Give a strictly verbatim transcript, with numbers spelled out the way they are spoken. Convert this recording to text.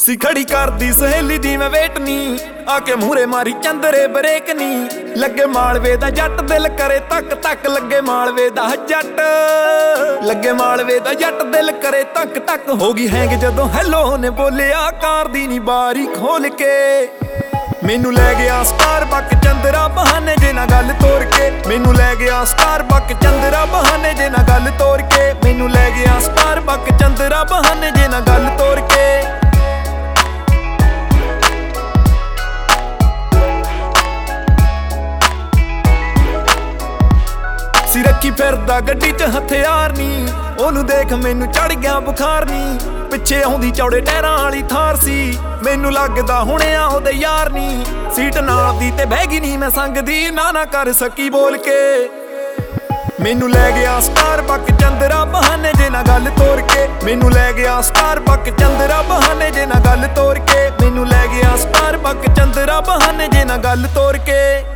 ਸੀ ਖੜੀ ਕਰਦੀ ਸਹੇਲੀ ਦੀ ਮੈਂ ਵੇਟ ਨੀ, ਆ ਕੇ ਮੂਹਰੇ ਮਾਰੀ ਚੰਦਰੇ ਬ੍ਰੇਕ ਨੀ। ਲੱਗੇ ਮਾਲਵੇ ਦਾ ਜੱਟ ਦਿਲ ਕਰੇ ਤੱਕ ਤੱਕ, ਲੱਗੇ ਮਾਲਵੇ ਦਾ ਜੱਟ ਲੱਗੇ ਮਾਲਵੇ ਦਾ ਜੱਟ ਦਿਲ ਕਰੇ ਤੱਕ ਤੱਕ। ਹੋ ਗਈ ਹੈਂਗ ਜਦੋਂ ਹੈਲੋ ਨੇ ਬੋਲਿਆ, ਕਾਰ ਦੀ ਨੀ ਬਾਰੀ ਖੋਲ ਕੇ। ਮੈਨੂੰ ਲੈ ਗਿਆ ਸਟਾਰਬਕ ਚੰਦਰਾ ਬਹਾਨੇ ਜੇ ਨਾ ਗੱਲ ਤੋਰ ਕੇ। ਮੈਨੂੰ ਲੈ ਗਿਆ ਸਟਾਰਬਕ ਚੰਦਰਾ ਬਹਾਨੇ ਜੇ ਨਾ ਗੱਲ ਤੋਰ ਕੇ। ਮੈਨੂੰ ਲੈ ਗਿਆ ਸਟਾਰਬਕ ਚੰਦਰਾ ਬਹਾਨੇ ਜੇ ਨਾ ਗੱਲ ਤੋਰ ਕੇ। ਸੀ ਰੱਖੀ ਫਿਰਦਾ ਗੱਡੀ 'ਚ ਹਥਿਆਰ ਨੀ, ਉਹਨੂੰ ਦੇਖ ਮੈਨੂੰ ਚੜ ਗਿਆ ਬੁਖਾਰ ਨੀ। ਪਿੱਛੇ ਆਉਂਦੀ ਚੌੜੇ ਟਾਇਰਾਂ ਵਾਲੀ ਥਾਰ ਸੀ, ਮੈਨੂੰ ਲੱਗਦਾ ਹੁਣੇ ਆ ਉਹਦੇ ਯਾਰ ਨੀ। ਸੀਟ ਨਾਲ ਦੀ ਤੇ ਬਹਿ ਗਈ ਨੀ ਮੈਂ ਸੰਗ ਦੀ, ਨਾ ਨਾ ਕਰ ਸਕੀ ਬੋਲ ਕੇ। ਮੈਨੂੰ ਲੈ ਗਿਆ ਸਟਾਰਬਕ ਚੰਦਰਾ ਬਹਾਨੇ ਜੇ ਨਾ ਗੱਲ ਤੋਰ ਕੇ। ਮੈਨੂੰ ਲੈ ਗਿਆ ਸਟਾਰਬਕ ਚੰਦਰਾ ਬਹਾਨੇ ਜੇ ਨਾ ਗੱਲ ਤੋਰ ਕੇ। ਮੈਨੂੰ ਲੈ ਗਿਆ ਸਟਾਰਬਕ ਚੰਦਰਾ ਬਹਾਨੇ ਜੇ ਨਾ ਗੱਲ ਤੋਰ ਕੇ।